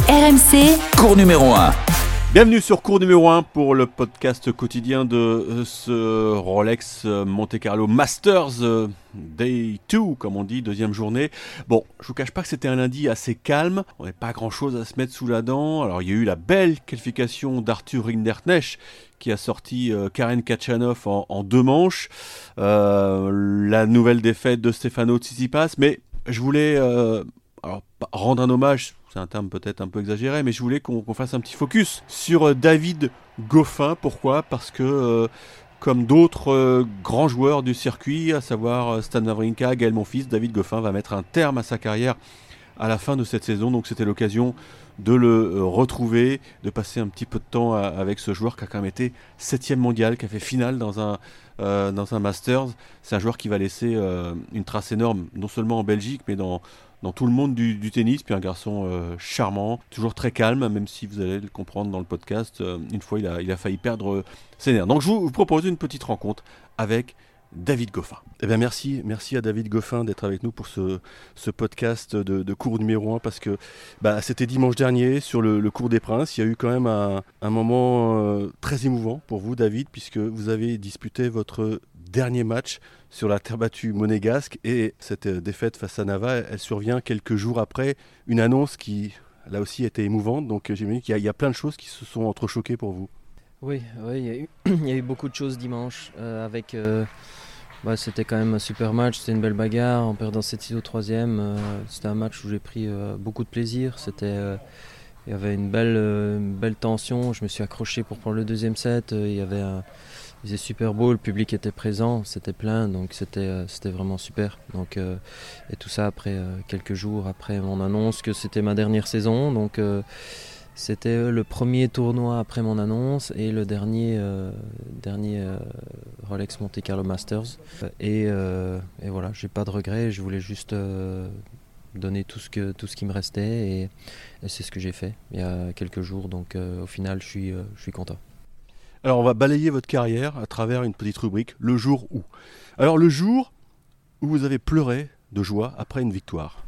RMC, Cours numéro 1. Bienvenue sur Cours numéro 1 pour le podcast quotidien de ce Rolex Monte Carlo Masters Day 2, comme on dit, deuxième journée. Bon, je vous cache pas que c'était un lundi assez calme, on n'avait pas grand chose à se mettre sous la dent. Alors il y a eu la belle qualification d'Arthur Rinderknecht qui a sorti Karen Khachanov en deux manches, la nouvelle défaite de Stefano Tsitsipas, mais je voulais rendre un hommage. C'est un terme peut-être un peu exagéré, mais je voulais qu'on fasse un petit focus sur David Goffin. Pourquoi ? Parce que, comme d'autres grands joueurs du circuit, à savoir Stan Wawrinka, Gaël Monfils, David Goffin va mettre un terme à sa carrière à la fin de cette saison. Donc c'était l'occasion de le retrouver, de passer un petit peu de temps avec ce joueur qui a quand même été 7e mondial, qui a fait finale dans un Masters. C'est un joueur qui va laisser une trace énorme, non seulement en Belgique, mais dans tout le monde du tennis. Puis un garçon charmant, toujours très calme, même si vous allez le comprendre dans le podcast, une fois il a failli perdre ses nerfs. Donc je vous propose une petite rencontre avec David Goffin. Eh bien merci à David Goffin d'être avec nous pour ce podcast de cours numéro 1, parce que c'était dimanche dernier sur le Cours des Princes. Il y a eu quand même un moment très émouvant pour vous, David, puisque vous avez disputé votre dernier match sur la terre battue monégasque, et cette défaite face à Nava, elle survient quelques jours après une annonce qui, là aussi, était émouvante. Donc j'imagine qu'il y a plein de choses qui se sont entrechoquées pour vous. Oui, il y a eu beaucoup de choses dimanche. C'était quand même un super match, c'était une belle bagarre en perdant 7-6 au troisième. C'était un match où j'ai pris beaucoup de plaisir. Il y avait une belle tension. Je me suis accroché pour prendre le deuxième set. Il faisait super beau, le public était présent, c'était plein, donc c'était vraiment super. Donc, et tout ça après quelques jours après mon annonce que c'était ma dernière saison. Donc c'était le premier tournoi après mon annonce et le dernier Rolex Monte Carlo Masters. Et voilà, j'ai pas de regrets, je voulais juste donner tout ce qui me restait, et c'est ce que j'ai fait il y a quelques jours. Donc au final, je suis content. Alors on va balayer votre carrière à travers une petite rubrique, le jour où. Alors le jour où vous avez pleuré de joie après une victoire.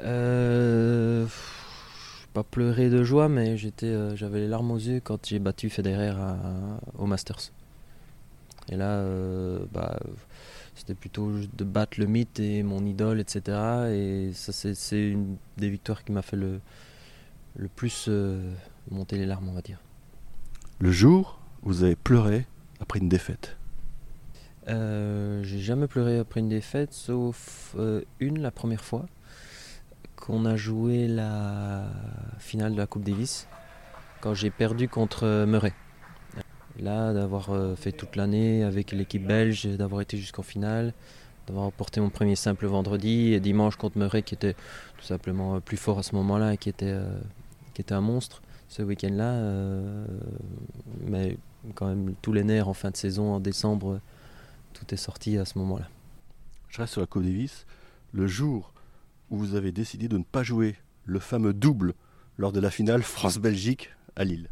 Pas pleuré de joie, mais j'avais les larmes aux yeux quand j'ai battu Federer au Masters. Et là, c'était plutôt de battre le mythe et mon idole, etc. Et ça, c'est une des victoires qui m'a fait le plus monter les larmes, on va dire. Le jour où vous avez pleuré après une défaite. J'ai jamais pleuré après une défaite, sauf la première fois qu'on a joué la finale de la Coupe Davis, quand j'ai perdu contre Murray. Là, d'avoir fait toute l'année avec l'équipe belge, d'avoir été jusqu'en finale, d'avoir porté mon premier simple vendredi, et dimanche contre Murray, qui était tout simplement plus fort à ce moment-là et qui était un monstre ce week-end-là. Mais quand même, tous les nerfs en fin de saison, en décembre, tout est sorti à ce moment-là. Je reste sur la Coupe Davis. Le jour où vous avez décidé de ne pas jouer le fameux double lors de la finale France-Belgique à Lille.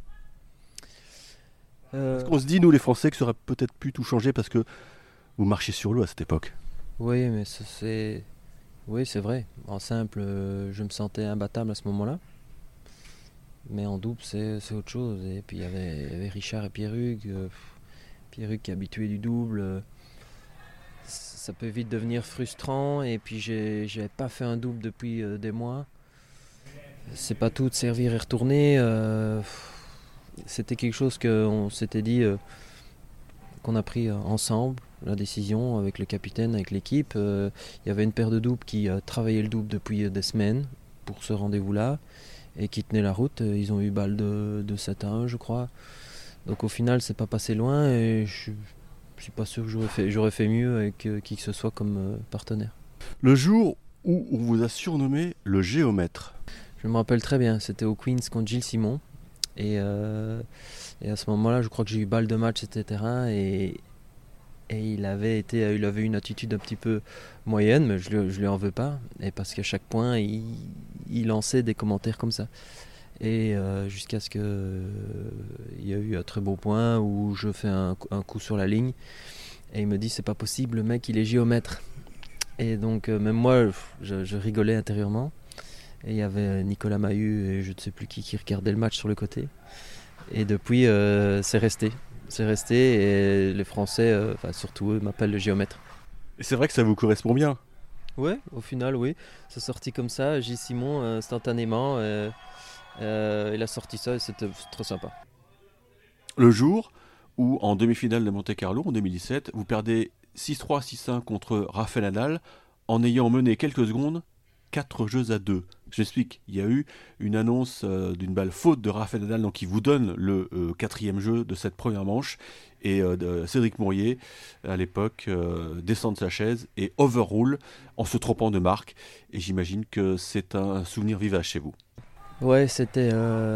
Parce qu'on se dit, nous les Français, que ça aurait peut-être pu tout changer parce que vous marchiez sur l'eau à cette époque. Oui, mais c'est vrai. En simple, je me sentais imbattable à ce moment-là. Mais en double, c'est autre chose. Et puis il y avait Richard et Pierre-Hugues. Pierre-Hugues qui est habitué du double. Ça peut vite devenir frustrant. Et puis j'avais pas fait un double depuis des mois. C'est pas tout de servir et retourner. C'était quelque chose qu'on s'était dit, qu'on a pris ensemble, la décision avec le capitaine, avec l'équipe. Il y avait une paire de doubles qui travaillait le double depuis des semaines pour ce rendez-vous-là et qui tenait la route. Ils ont eu balle de 7-1, je crois. Donc au final, c'est pas passé loin, et je suis pas sûr que j'aurais fait mieux avec qui que ce soit comme partenaire. Le jour où on vous a surnommé le géomètre. Je me rappelle très bien, c'était au Queen's contre Gilles Simon. Et à ce moment-là, je crois que j'ai eu balle de match, etc. Et il avait eu une attitude un petit peu moyenne, mais je lui en veux pas. Et parce qu'à chaque point, il lançait des commentaires comme ça. Et jusqu'à ce qu'il y a eu un très beau point où je fais un coup sur la ligne. Et il me dit, c'est pas possible, le mec il est géomètre. Et donc même moi, je rigolais intérieurement. Et il y avait Nicolas Mahut et je ne sais plus qui regardait le match sur le côté. Et depuis, c'est resté. C'est resté et les Français, surtout eux, m'appellent le géomètre. Et c'est vrai que ça vous correspond bien. Ouais, au final, oui. C'est sorti comme ça. J. Simon, instantanément, il a sorti ça et c'était trop sympa. Le jour où, en demi-finale de Monte-Carlo, en 2017, vous perdez 6-3, 6-1 contre Rafael Nadal en ayant mené quelques secondes 4-2. J'explique, il y a eu une annonce d'une balle faute de Rafael Nadal, donc qui vous donne le quatrième jeu de cette première manche, et Cédric Mourier, à l'époque, descend de sa chaise et overrule en se trompant de marque, et j'imagine que c'est un souvenir vivace chez vous. Ouais, c'était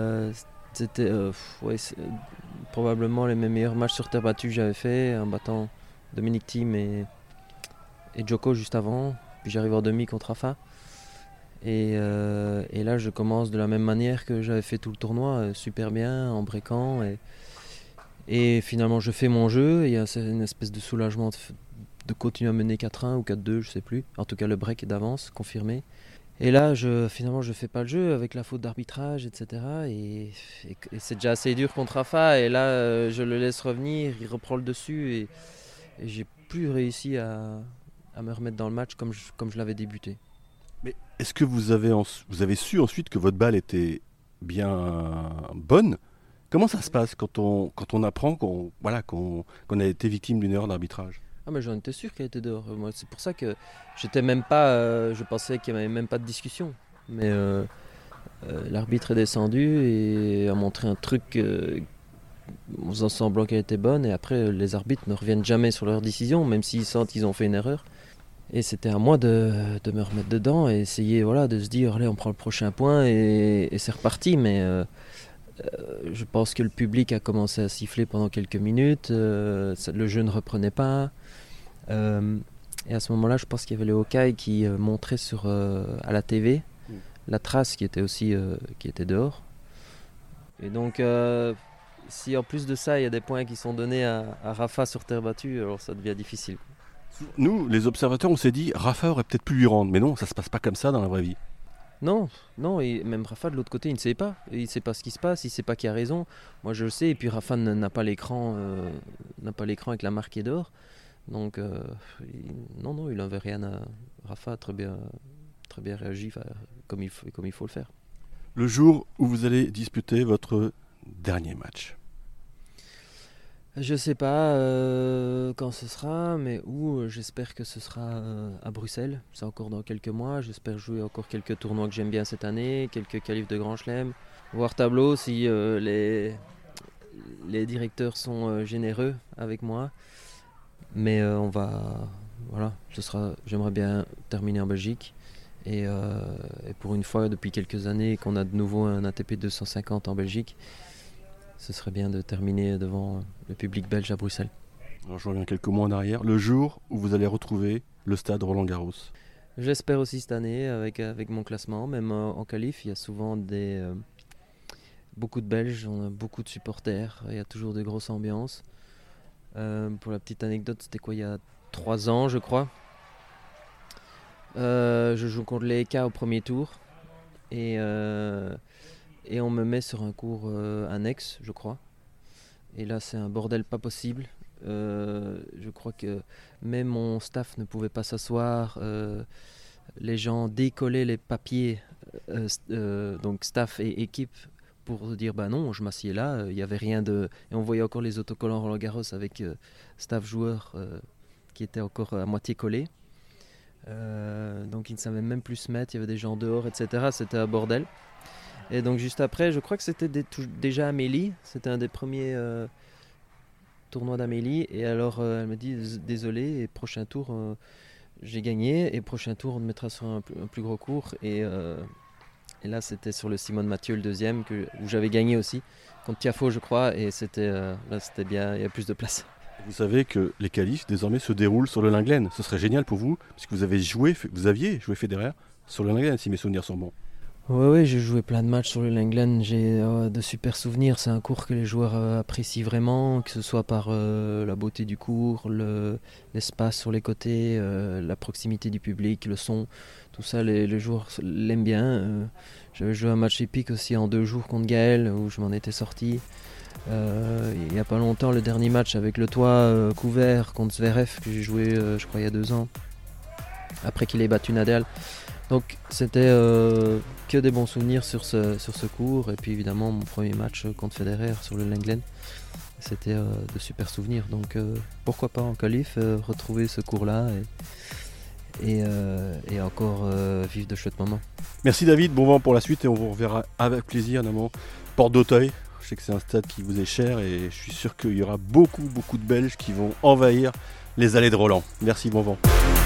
probablement les mes meilleurs matchs sur terre battue que j'avais fait, en battant Dominic Thiem et Djoko juste avant, puis j'arrive en demi contre Rafa. Et là, je commence de la même manière que j'avais fait tout le tournoi, super bien, en breakant. Et finalement, je fais mon jeu. Il y a une espèce de soulagement de continuer à mener 4-1 ou 4-2, je sais plus. En tout cas, le break est d'avance, confirmé. Et là, finalement, je fais pas le jeu avec la faute d'arbitrage, etc. Et c'est déjà assez dur contre Rafa. Et là, je le laisse revenir, il reprend le dessus. Et j'ai plus réussi à me remettre dans le match comme je l'avais débuté. Mais est-ce que vous avez su ensuite que votre balle était bien bonne? Comment ça se passe quand on apprend qu'on a été victime d'une erreur d'arbitrage? Ah mais j'en étais sûr qu'elle était dehors. Moi, c'est pour ça que j'étais même pas. Je pensais qu'il n'y avait même pas de discussion. Mais l'arbitre est descendu et a montré un truc en faisant semblant qu'elle était bonne. Et après, les arbitres ne reviennent jamais sur leur décision, même s'ils sentent qu'ils ont fait une erreur. Et c'était à moi de me remettre dedans et essayer de se dire allez, on prend le prochain point et c'est reparti. Mais je pense que le public a commencé à siffler pendant quelques minutes. Le jeu ne reprenait pas. Et à ce moment-là, je pense qu'il y avait le Hawkeye qui montrait à la TV la trace qui était aussi qui était dehors. Et donc, si en plus de ça, il y a des points qui sont donnés à Rafa sur terre battue, alors ça devient difficile. Nous, les observateurs, on s'est dit Rafa aurait peut-être pu lui rendre, mais non, ça se passe pas comme ça dans la vraie vie. Non, et même Rafa de l'autre côté, il ne sait pas. Il ne sait pas ce qui se passe, il ne sait pas qui a raison. Moi, je le sais, et puis Rafa n'a pas l'écran avec la marque qui est dehors. Donc, il n'avait rien à. Rafa a très bien réagi, comme il faut le faire. Le jour où vous allez disputer votre dernier match? Je sais pas quand ce sera, mais j'espère que ce sera à Bruxelles. C'est encore dans quelques mois. J'espère jouer encore quelques tournois que j'aime bien cette année, quelques qualifs de Grand Chelem. Voir tableau si les directeurs sont généreux avec moi. Mais j'aimerais bien terminer en Belgique. Et pour une fois, depuis quelques années, qu'on a de nouveau un ATP 250 en Belgique, ce serait bien de terminer devant le public belge à Bruxelles. Alors je reviens quelques mois en arrière, le jour où vous allez retrouver le stade Roland-Garros. J'espère aussi cette année avec mon classement, même en qualif, il y a souvent beaucoup de Belges, on a beaucoup de supporters, il y a toujours de grosses ambiances. Pour la petite anecdote, c'était il y a 3 ans je crois. Je joue contre les EK au premier tour et on me met sur un cours annexe, je crois. Et là, c'est un bordel pas possible. Je crois que même mon staff ne pouvait pas s'asseoir. Les gens décollaient les papiers, donc staff et équipe, pour dire bah non, je m'assieds là. Il n'y avait rien de. Et on voyait encore les autocollants Roland Garros avec staff joueurs qui étaient encore à moitié collés. Donc ils ne savaient même plus se mettre. Il y avait des gens dehors, etc. C'était un bordel. Et donc juste après, je crois que c'était déjà Amélie, c'était un des premiers tournois d'Amélie. Et alors elle me dit désolé, et prochain tour j'ai gagné, et prochain tour on me mettra sur un plus gros cours. Et là c'était sur le Simone Mathieu, le deuxième, où j'avais gagné aussi, contre Tiafoe je crois, et là c'était bien, il y a plus de place. Vous savez que les qualifs désormais se déroulent sur le Linglen. Ce serait génial pour vous, puisque vous aviez joué Federer sur le Linglen, si mes souvenirs sont bons. Ouais, j'ai joué plein de matchs sur le Langlen, j'ai de super souvenirs. C'est un cours que les joueurs apprécient vraiment, que ce soit par la beauté du cours, l'espace sur les côtés, la proximité du public, le son, tout ça, les joueurs l'aiment bien. J'avais joué un match épique aussi en 2 jours contre Gaël, où je m'en étais sorti. Il n'y a pas longtemps, le dernier match avec le toit couvert contre Zverev, que j'ai joué, je crois, il y a 2 ans, après qu'il ait battu Nadal. Donc c'était que des bons souvenirs sur ce cours. Et puis évidemment mon premier match contre Federer sur le Langlen, c'était de super souvenirs. Donc pourquoi pas en qualif retrouver ce cours-là et encore vivre de chouettes moments. Merci David, bon vent pour la suite et on vous reverra avec plaisir notamment Porte d'Auteuil. Je sais que c'est un stade qui vous est cher et je suis sûr qu'il y aura beaucoup de Belges qui vont envahir les allées de Roland. Merci, bon vent.